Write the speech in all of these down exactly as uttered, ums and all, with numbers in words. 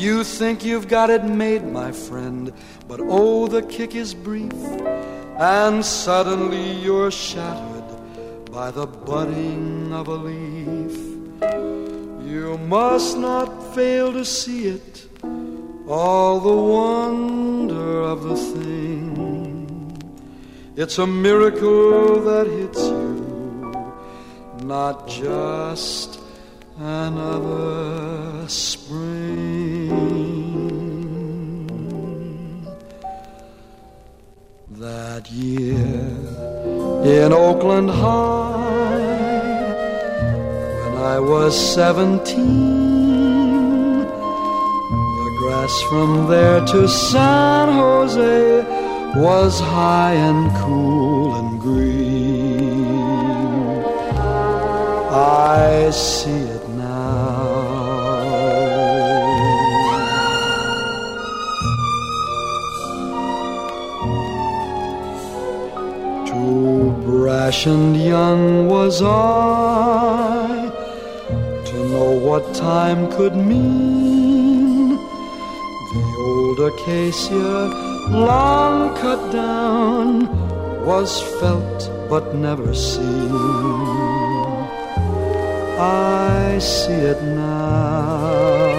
You think you've got it made, my friend, but oh, the kick is brief, and suddenly you're shattered by the budding of a leaf. You must not fail to see it, all the wonder of the thing. It's a miracle that hits you, not just another spring. That year in Oakland High, when I was seventeen, the grass from there to San Jose was high and cool and green. I see it now. Too brash and young was I to know what time could mean. The old acacia, long cut down, was felt but never seen. I see it now.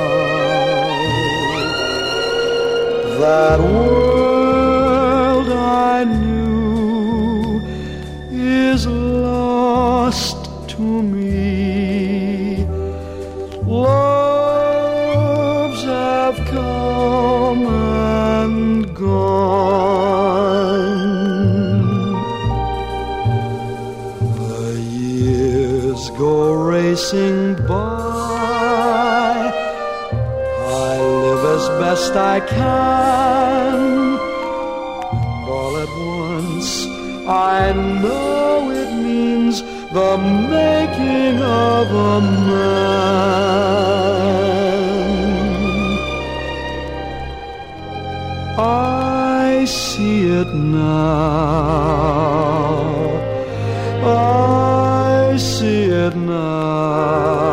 That world I knew is lost to me. Loves have come and gone. The years go racing by. I live as best I can. All at once I know it means the making of a man. I see it now. I see it now.